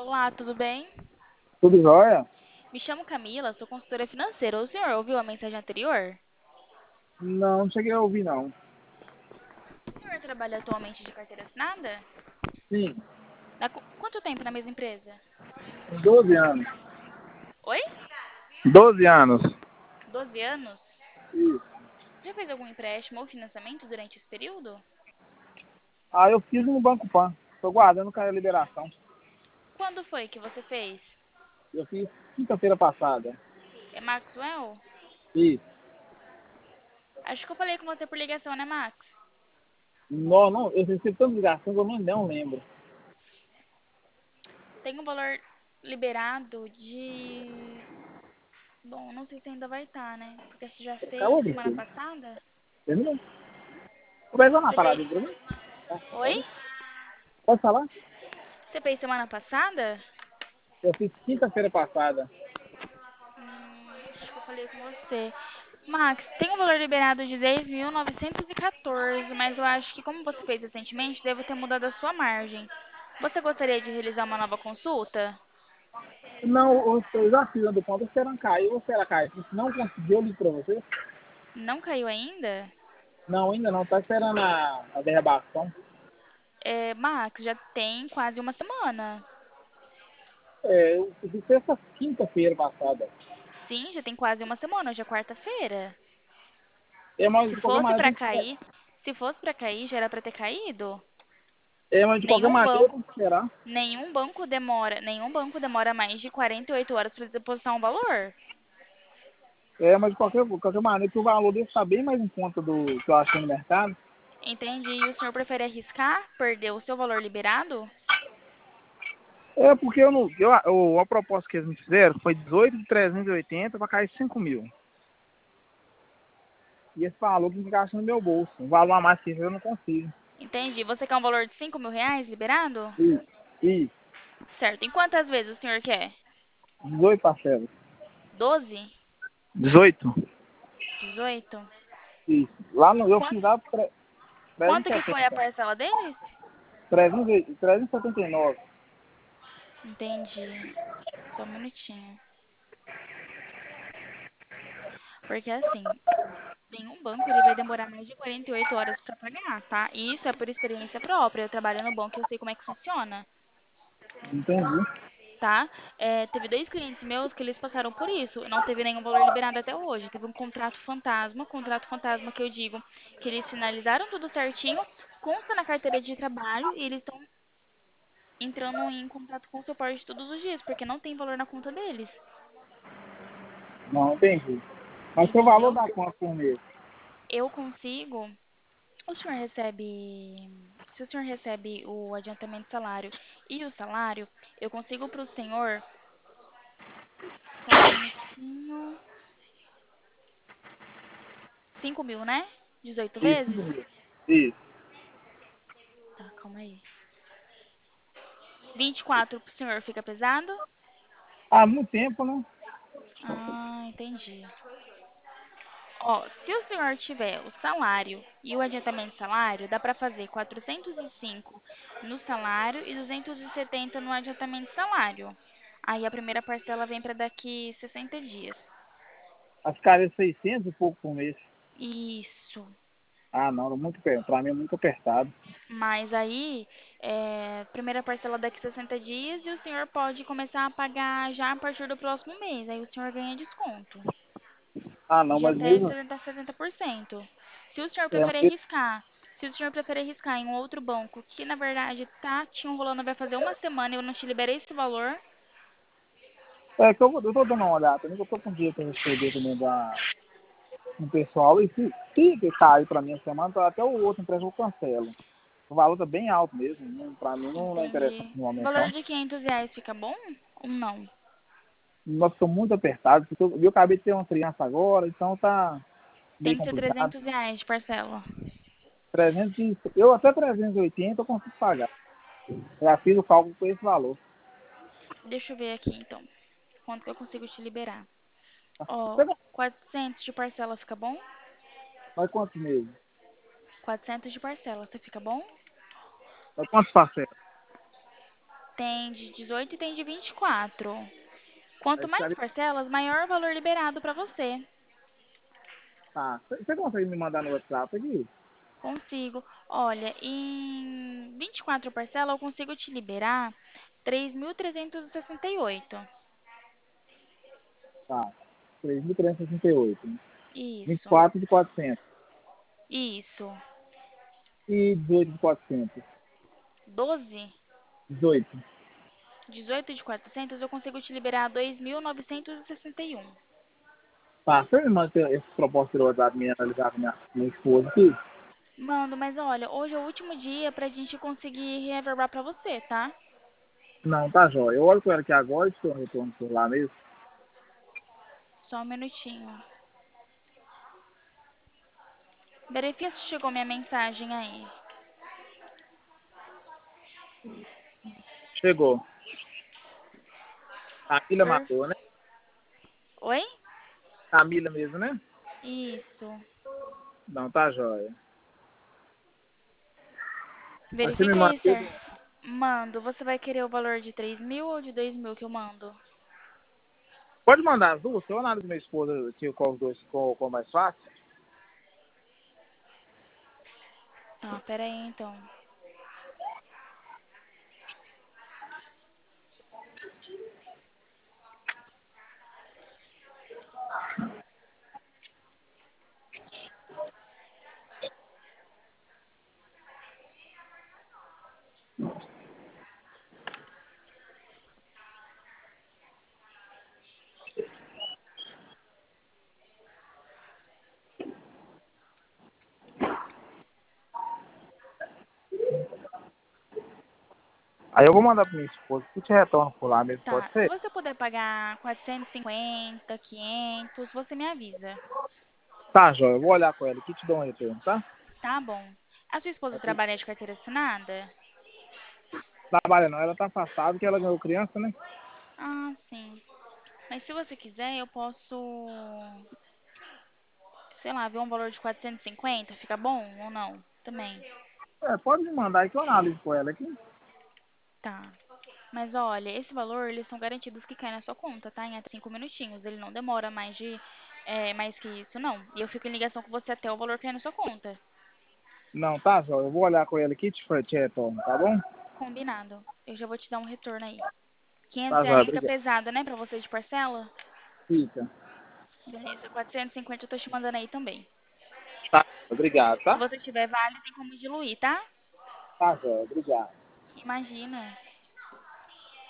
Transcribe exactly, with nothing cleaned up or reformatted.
Olá, tudo bem? Tudo jóia? Me chamo Camila, sou consultora financeira. O senhor ouviu a mensagem anterior? Não, não cheguei a ouvir, não. O senhor trabalha atualmente de carteira assinada? Sim, Há qu- quanto tempo na mesma empresa? doze anos. Oi? Doze anos. Doze anos? Isso. Já fez algum empréstimo ou financiamento durante esse período? Ah, eu fiz no Banco Pan. Tô guardando com a liberação. Quando foi que você fez? Eu fiz quinta-feira passada. É Maxwell? Isso. Acho que eu falei com você por ligação, né, Max? Não, não, eu recebi tanta ligação que eu não, não lembro. Tem um valor liberado de... Bom, não sei se ainda vai estar, né? Porque você já fez Acabou de semana ser. passada? Terminou. Conversa na Você parada fez... aí pra mim? Tá, Oi? pode? Pode falar? Você fez semana passada? Eu fiz quinta-feira passada. Hum, acho que eu falei com você. Max, tem um valor liberado de dez mil novecentos e quatorze, mas eu acho que como você fez recentemente, deve ter mudado a sua margem. Você gostaria de realizar uma nova consulta? Não, eu, eu já fiz a do ponto. Esperando cair, ou será cair? Se não conseguir, eu ligo pra você. Não caiu ainda? Não, ainda não. Tá esperando a, a derrabação. É, Max, já tem quase uma semana. É, eu fiz sexta, quinta-feira passada. Sim, já tem quase uma semana, hoje é quarta-feira. É, mas Se de qualquer fosse maneira pra tem que esperar. cair, se fosse pra cair, já era pra ter caído. É, mas de qualquer Nenhum maneira banco, tem que esperar. nenhum banco demora, nenhum banco demora mais de quarenta e oito horas para depositar um valor. É, mas de qualquer, de qualquer maneira que o valor dele está bem mais em conta do que eu achei no mercado. Entendi. E o senhor prefere arriscar, perder o seu valor liberado? É, porque eu não. Eu, eu, a proposta que eles me fizeram foi dezoito de trezentos e oitenta para cair cinco mil. E esse valor que encaixa no meu bolso. Um valor a mais que esse eu não consigo. Entendi. Você quer um valor de cinco mil reais liberado? Isso. Isso. Certo. Em quantas vezes o senhor quer? dezoito parcelas. Doze? dezoito? Dezoito? Isso. Lá no, eu Quanto, fiz lá tre- quanto que foi a trezentos e setenta. parcela deles? trezentos e- trezentos e setenta e nove. Entendi. Só um minutinho. Porque assim, nenhum banco ele vai demorar mais de quarenta e oito horas para pagar, tá? E isso é por experiência própria. Eu trabalho no banco e eu sei como é que funciona. Entendi. Tá? É, teve dois clientes meus que eles passaram por isso. Não teve nenhum valor liberado até hoje. Teve um contrato fantasma. Contrato fantasma que eu digo que eles finalizaram tudo certinho, consta na carteira de trabalho e eles estão entrando em contato com o suporte todos os dias, porque não tem valor na conta deles. Não, entendi. Mas seu valor Entendeu? dá quanto por mês? Eu consigo. O senhor recebe. Se o senhor recebe o adiantamento de salário e o salário, eu consigo para o senhor. Só um minutinho. Cinco mil, né? Dezoito Isso, vezes? cinco mil. Isso. Tá, calma aí. Vinte e quatro pro senhor fica pesado? Há muito tempo, né? Ah, entendi. Ó, se o senhor tiver o salário e o adiantamento de salário, dá pra fazer quatrocentos e cinco no salário e duzentos e setenta no adiantamento de salário. Aí a primeira parcela vem pra daqui sessenta dias. As caras seiscentos e pouco por mês. Isso. Ah, não, muito, para mim é muito apertado. Mas aí, é, primeira parcela daqui sessenta dias e o senhor pode começar a pagar já a partir do próximo mês. Aí o senhor ganha desconto. Ah, não, De mas até mesmo setenta setenta por cento. Se o senhor é, preferir arriscar, se o senhor preferir arriscar em um outro banco, que na verdade tá te enrolando, vai fazer uma semana e eu não te liberei esse valor, é que eu, vou- eu tô dando uma olhada também, que eu tô com dia para receber também da, um pessoal, e se, se cair para mim a semana, tá até o outro empresa eu cancelo. O valor tá bem alto mesmo, não, para mim não, não é interessante entendi. no Um momento valor não. de quinhentos reais fica bom ou não? Nós estamos muito apertados, porque eu, eu acabei de ter uma criança agora, então tá bem Tem que ser complicado. trezentos reais de parcela. trezentos, e- eu até trezentos e oitenta eu consigo pagar. Já fiz o cálculo com esse valor. Deixa eu ver aqui então. Quanto que eu consigo te liberar? Tá? Ó, Você quatrocentos de parcela fica bom? vai quantos meses? Quatrocentos de parcela, você fica bom? Vai quantos parcelas? Tem de dezoito e tem de vinte e quatro. Quanto Aí mais ficaria. parcelas, maior o valor liberado para você. Tá. Você consegue me mandar no WhatsApp aqui? Consigo. Olha, em vinte e quatro parcelas eu consigo te liberar três mil trezentos e sessenta e oito. Tá. três mil trezentos e sessenta e oito. vinte e Isso. quatro de quatrocentos. Isso. E dezoito de quatrocentos. Doze. dezoito. Dezoito de quatrocentos eu consigo te liberar dois mil novecentos e sessenta e um. Tá. Você me manda esse propósito do WhatsApp me analisar com minha, minha esposa aqui? Mando, mas olha, hoje é o último dia pra gente conseguir reaverbar pra você, tá? Não, tá jóia. Eu olho com ela aqui agora e estou no retorno por lá mesmo. Só um minutinho. Verifica se chegou minha mensagem aí. Chegou. Camila Per... matou, né? Oi? Camila mesmo, né? Isso. Não, tá jóia. Aí você me Verifica aí, manteve. sir. Mando. Você vai querer o valor de três mil ou de dois mil que eu mando? Pode mandar as duas, que eu analiso minha esposa aqui qual os dois qual, qual mais fácil. Tá, pera aí então. Aí eu vou mandar pra minha esposa que te retorno por lá mesmo, pode Tá, se ser? você puder pagar quatrocentos e cinquenta, quinhentos, você me avisa. Tá, jóia. Eu vou olhar com ela aqui e te dou um retorno, tá? Tá bom. A sua esposa trabalha de carteira assinada? Trabalha não, ela tá afastada porque ela ganhou criança, né? Ah, sim. Mas se você quiser, eu posso, sei lá, ver um valor de quatrocentos e cinquenta, fica bom ou não? Também. É, pode me mandar aí que eu analiso com ela aqui. Tá. Mas olha, esse valor, eles são garantidos que cai na sua conta, tá? Em até cinco minutinhos. Ele não demora mais de, é, mais que isso, não. E eu fico em ligação com você até o valor cair na sua conta. Não, tá, jóia. Eu vou olhar com ela aqui e te, te retorno, tá bom? Combinado. Eu já vou te dar um retorno aí. Quinhentos Tá, jóia. reais fica Obrigado. pesado, né, pra você de parcela? Fica. Beleza, quatrocentos e cinquenta eu tô te mandando aí também. Tá, obrigado, Se tá? você tiver vale, tem como diluir, tá? Tá, jóia. Obrigado. Imagina.